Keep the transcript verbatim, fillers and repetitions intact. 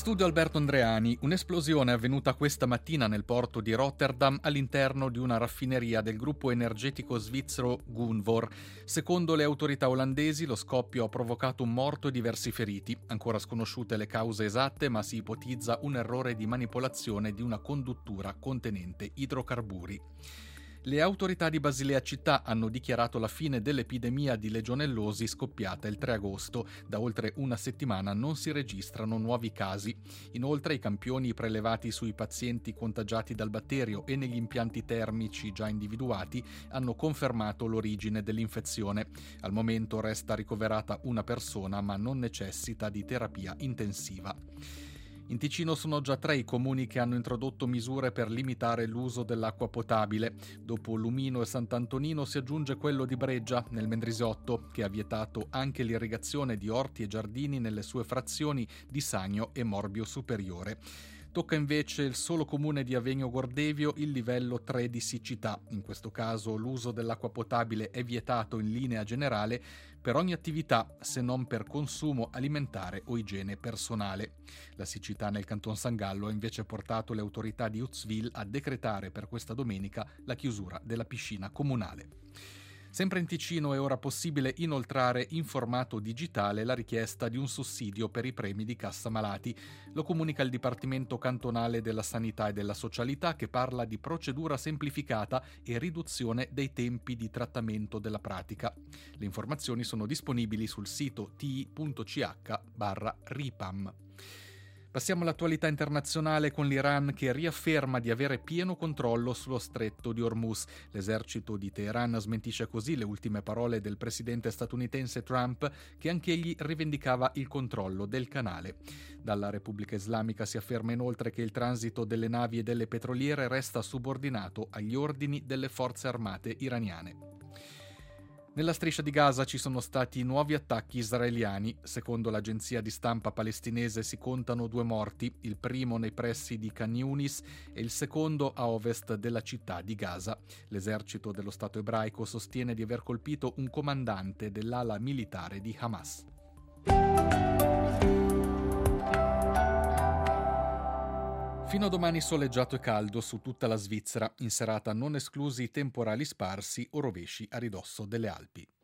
Studio Alberto Andreani. Un'esplosione è avvenuta questa mattina nel porto di Rotterdam all'interno di una raffineria del gruppo energetico svizzero Gunvor. Secondo le autorità olandesi lo scoppio ha provocato un morto e diversi feriti. Ancora sconosciute le cause esatte, ma si ipotizza un errore di manipolazione di una conduttura contenente idrocarburi. Le autorità di Basilea città hanno dichiarato la fine dell'epidemia di legionellosi scoppiata il tre agosto. Da oltre una settimana non si registrano nuovi casi. Inoltre i campioni prelevati sui pazienti contagiati dal batterio e negli impianti termici già individuati hanno confermato l'origine dell'infezione. Al momento resta ricoverata una persona, ma non necessita di terapia intensiva. In Ticino sono già tre i comuni che hanno introdotto misure per limitare l'uso dell'acqua potabile. Dopo Lumino e Sant'Antonino si aggiunge quello di Breggia, nel Mendrisiotto, che ha vietato anche l'irrigazione di orti e giardini nelle sue frazioni di Sagno e Morbio Superiore. Tocca invece il solo comune di Avegno Gordevio il livello tre di siccità. In questo caso l'uso dell'acqua potabile è vietato in linea generale per ogni attività, se non per consumo alimentare o igiene personale. La siccità nel Canton San Gallo ha invece portato le autorità di Uzwil a decretare per questa domenica la chiusura della piscina comunale. Sempre in Ticino è ora possibile inoltrare in formato digitale la richiesta di un sussidio per i premi di cassa malati. Lo comunica il Dipartimento Cantonale della Sanità e della Socialità, che parla di procedura semplificata e riduzione dei tempi di trattamento della pratica. Le informazioni sono disponibili sul sito ti.ch barra ripam. Passiamo all'attualità internazionale con l'Iran che riafferma di avere pieno controllo sullo stretto di Hormuz. L'esercito di Teheran smentisce così le ultime parole del presidente statunitense Trump, che anch'egli rivendicava il controllo del canale. Dalla Repubblica Islamica si afferma inoltre che il transito delle navi e delle petroliere resta subordinato agli ordini delle forze armate iraniane. Nella striscia di Gaza ci sono stati nuovi attacchi israeliani. Secondo l'agenzia di stampa palestinese si contano due morti, il primo nei pressi di Khan Yunis e il secondo a ovest della città di Gaza. L'esercito dello Stato ebraico sostiene di aver colpito un comandante dell'ala militare di Hamas. Fino a domani soleggiato e caldo su tutta la Svizzera, in serata non esclusi temporali sparsi o rovesci a ridosso delle Alpi.